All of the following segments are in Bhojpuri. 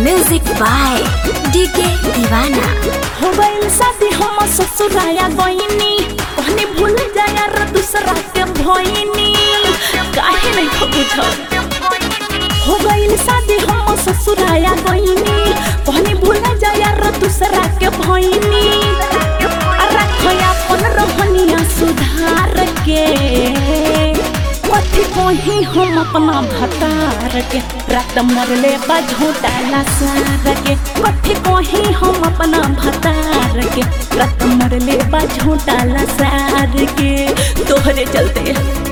म्यूजिक बाय डीके दीवाना। हो गइल शादी हम ससुराया गइनी, कहनी भूल जाया रे दूसरा के भइनी, काहे नहीं बुझल। हो गइल शादी हम ससुराया गइनी, कहनी भूल जाया रे दूसरा के भइनी, रखया अपन रहनिया सुधार के, कथी कही हम अपना भतार के, रात मरले बा झोटाला सार के, कथी कही हम अपना भतार के, रात मरले बा झोटाला सार के, तोहरे चलते।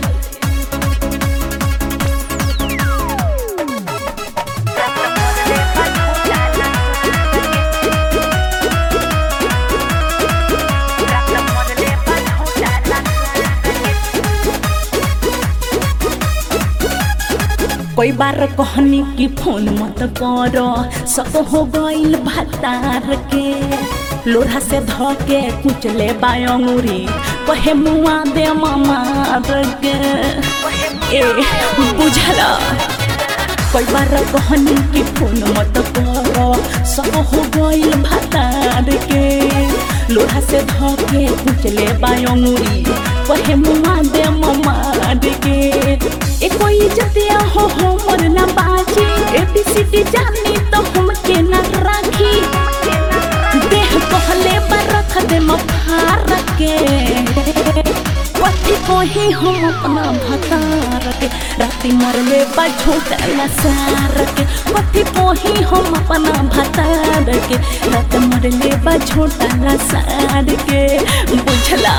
कोई बार कहनी की फोन मत करो, सब हो गइल भतार के, लोढ़ा से ध के कुचले बायंगुरी, कहे मुआ दे मामार के, ए बुझला। कोई बार कहनी की फोन मत करो, सब हो गइल भतार के, लोढ़ा से ध के कुचले बायंगुरी, कहे मुआ दे मामार के, ए कोई जतिया हो मोर ना बाजी, ABCD जानी तो हमके ना राखी, देह कहले पर रख दे मफार के, कथी कही हम अपना भतार के, राती मरले बा झोटाला सार के, कथी कही हम अपना भतार के, रात मरले बा झोटाला सार के, बुझला।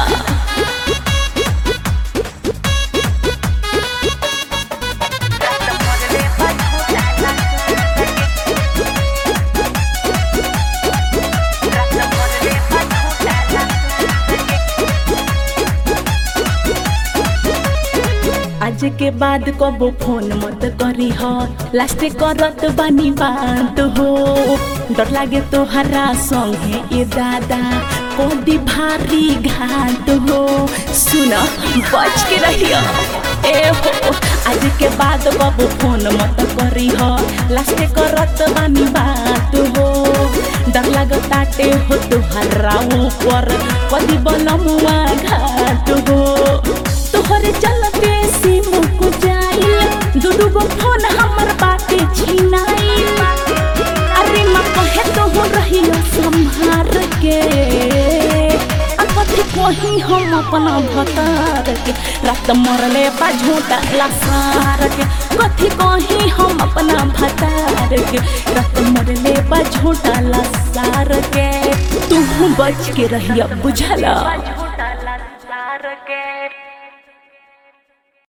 आज के बाद कबो फोन मत करी हो, लास्ट करत बानी बात हो, डर लागे तोहरा संगे ये दादा कोदी भारी घाट हो, सुना बच के रहियो ए हो। आज के बाद कबो फोन मत करी हो, लास्ट करत बानी बात हो, डर लागताटे हो तोहरा ऊपर कदी बलमुआ घाट हो, तोहरे चलते सिम को जाइल, दुदू गो फोन हमर बाटे छिनाइल, अरे माँ कहे तो हो रही संभार के, कथी कही हम अपना भतार के, रात मरले बा झोटाला सार के, कथी कही हम अपना भतार के, रात मरले बा झोटाला सार के, तू बच के रहिया बुझला।